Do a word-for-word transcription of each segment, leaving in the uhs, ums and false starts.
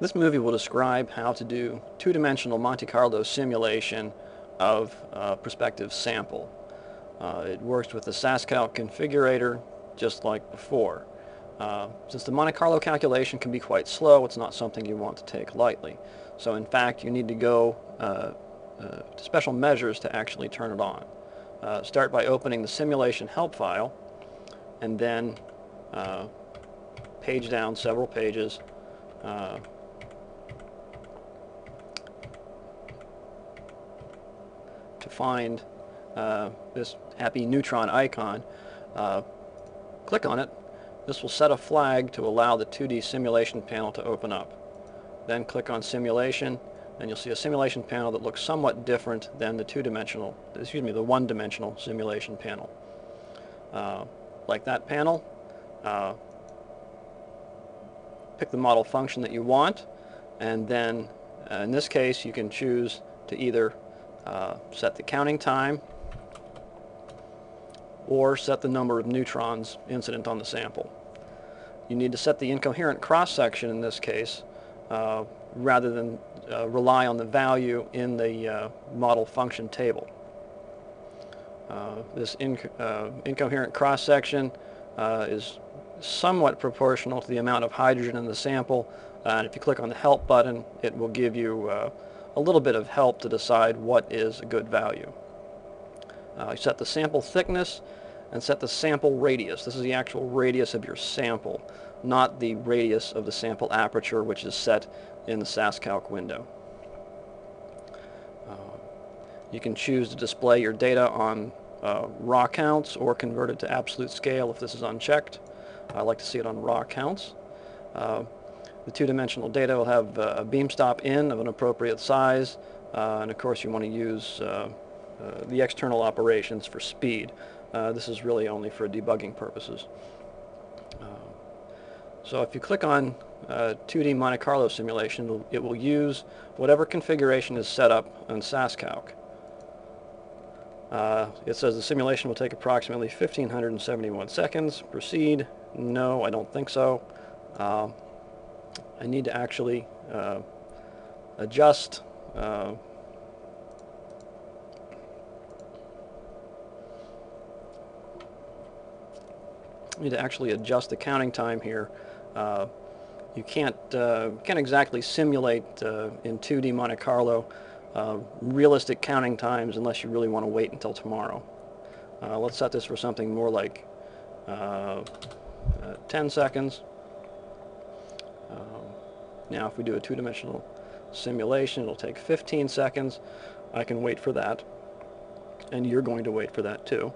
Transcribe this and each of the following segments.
This movie will describe how to do two-dimensional Monte Carlo simulation of a prospective sample. Uh, it works with the SaskCalc configurator just like before. Uh, since the Monte Carlo calculation can be quite slow, it's not something you want to take lightly. So in fact, you need to go uh, uh, to special measures to actually turn it on. Uh, start by opening the simulation help file, and then uh, page down several pages uh, to find uh, this happy neutron icon. Uh, click on it. This will set a flag to allow the two D simulation panel to open up. Then click on simulation, and you'll see a simulation panel that looks somewhat different than the two-dimensional, excuse me, the one-dimensional simulation panel. Uh, like that panel, uh, pick the model function that you want, and then uh, in this case you can choose to either uh, set the counting time or set the number of neutrons incident on the sample. You need to set the incoherent cross-section in this case uh, rather than uh, rely on the value in the uh, model function table. Uh, this inc uh, incoherent cross-section uh, is somewhat proportional to the amount of hydrogen in the sample, uh, and if you click on the help button, it will give you uh, a little bit of help to decide what is a good value. Uh, you set the sample thickness and set the sample radius. This is the actual radius of your sample, not the radius of the sample aperture, which is set in the SaskCalc window. Uh, you can choose to display your data on uh, raw counts or convert it to absolute scale if this is unchecked. I like to see it on raw counts. Uh, the two-dimensional data will have uh, a beam stop in of an appropriate size, uh, and of course you want to use uh, uh, the external operations for speed. Uh, this is really only for debugging purposes. Uh, so if you click on uh, two D Monte Carlo simulation, it will use whatever configuration is set up on SaskCalc. Uh, it says the simulation will take approximately one thousand five hundred seventy-one seconds. Proceed. No, I don't think so. Uh, I need to actually uh, adjust uh, I need to actually adjust the counting time here. Uh, you can't uh, can't exactly simulate uh, in two D Monte Carlo uh, realistic counting times unless you really want to wait until tomorrow. Uh, let's set this for something more like uh, uh, ten seconds. Um, now if we do a two-dimensional simulation, it'll take fifteen seconds. I can wait for that, and you're going to wait for that too.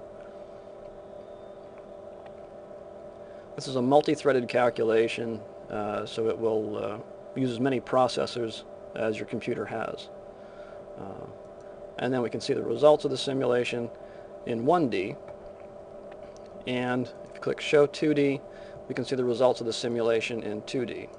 This is a multi-threaded calculation, uh, so it will uh, use as many processors as your computer has. Uh, and then we can see the results of the simulation in one D, and if you click Show two D, we can see the results of the simulation in two D.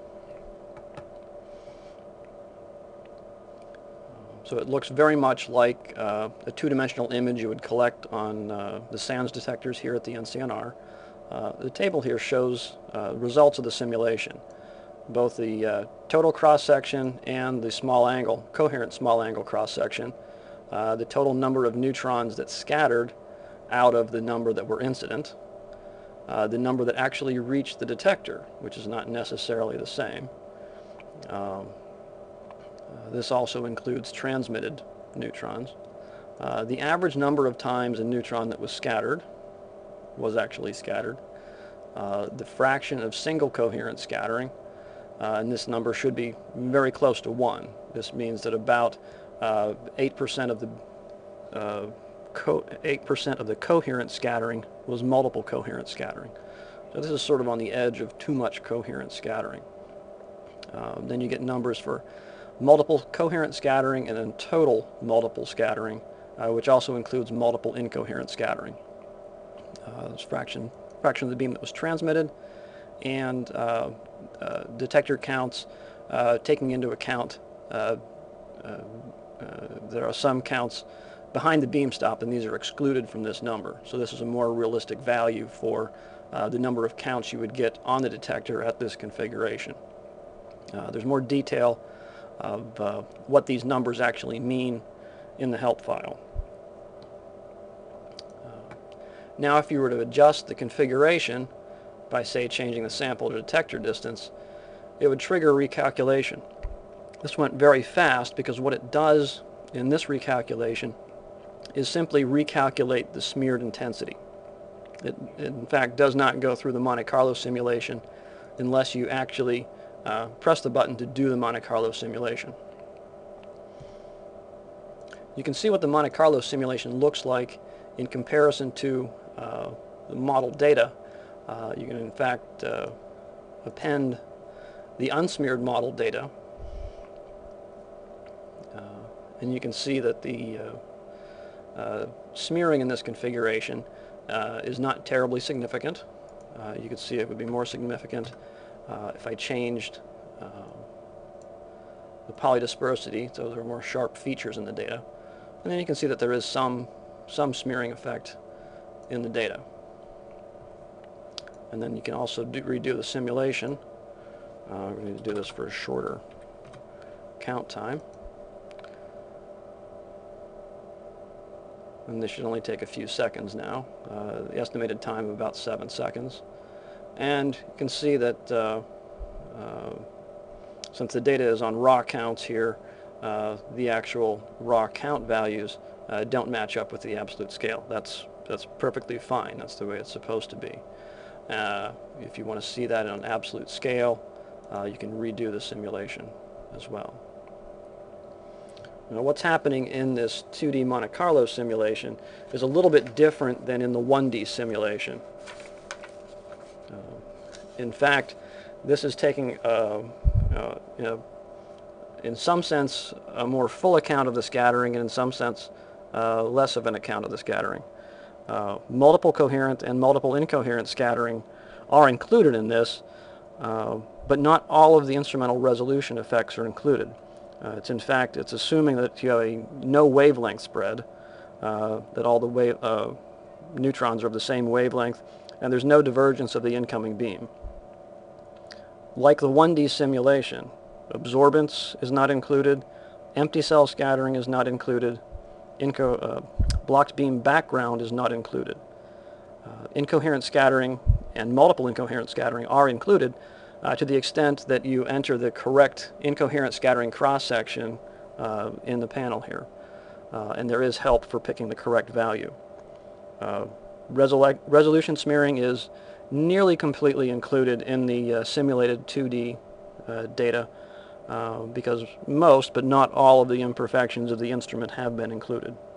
So it looks very much like uh, a two-dimensional image you would collect on uh, the SANS detectors here at the N C N R. Uh, the table here shows uh, results of the simulation, both the uh, total cross-section and the small angle, coherent small angle cross-section, uh, the total number of neutrons that scattered out of the number that were incident, uh, the number that actually reached the detector, which is not necessarily the same. Um, uh, this also includes transmitted neutrons. Uh, the average number of times a neutron that was scattered was actually scattered. Uh, the fraction of single coherent scattering, uh, and this number should be very close to one. This means that about uh, eight percent of the uh, eight percent of the coherent scattering was multiple coherent scattering. So this is sort of on the edge of too much coherent scattering. Uh, then you get numbers for multiple coherent scattering and then total multiple scattering, uh, which also includes multiple incoherent scattering. Uh, this fraction, fraction of the beam that was transmitted, and uh, uh, detector counts uh, taking into account uh, uh, uh, there are some counts behind the beam stop, and these are excluded from this number. So this is a more realistic value for uh, the number of counts you would get on the detector at this configuration. Uh, there's more detail of uh, what these numbers actually mean in the help file. Uh, now if you were to adjust the configuration by, say, changing the sample to detector distance, it would trigger a recalculation. This went very fast because what it does in this recalculation is simply recalculate the smeared intensity. It, it in fact does not go through the Monte Carlo simulation unless you actually uh, press the button to do the Monte Carlo simulation. You can see what the Monte Carlo simulation looks like in comparison to uh, the model data. Uh, you can in fact uh, append the unsmeared model data, uh, and you can see that the uh, uh, smearing in this configuration uh, is not terribly significant. Uh, you could see it would be more significant uh, if I changed uh, the polydispersity. Those are more sharp features in the data. And then you can see that there is some, some smearing effect in the data. And then you can also do, redo the simulation. Uh, we're going to do this for a shorter count time. And this should only take a few seconds now. Uh, the estimated time of about seven seconds. And you can see that uh, uh, since the data is on raw counts here, uh, the actual raw count values uh, don't match up with the absolute scale. That's, that's perfectly fine. That's the way it's supposed to be. Uh, if you want to see that on absolute scale, uh, you can redo the simulation as well. Now, what's happening in this two D Monte Carlo simulation is a little bit different than in the one D simulation. Uh, in fact, this is taking, uh, uh, you know, in some sense, a more full account of the scattering, and in some sense, uh, less of an account of the scattering. Uh, multiple coherent and multiple incoherent scattering are included in this, uh, but not all of the instrumental resolution effects are included. Uh, it's in fact, it's assuming that you have a no wavelength spread, uh, that all the wave, uh, neutrons are of the same wavelength, and there's no divergence of the incoming beam. Like the one D simulation, absorbance is not included, empty cell scattering is not included, inco uh, blocked beam background is not included. Uh, incoherent scattering and multiple incoherent scattering are included uh, to the extent that you enter the correct incoherent scattering cross-section uh, in the panel here. Uh, and there is help for picking the correct value. Uh, resolu resolution smearing is nearly completely included in the uh, simulated two D uh, data uh, because most, but not all, of the imperfections of the instrument have been included.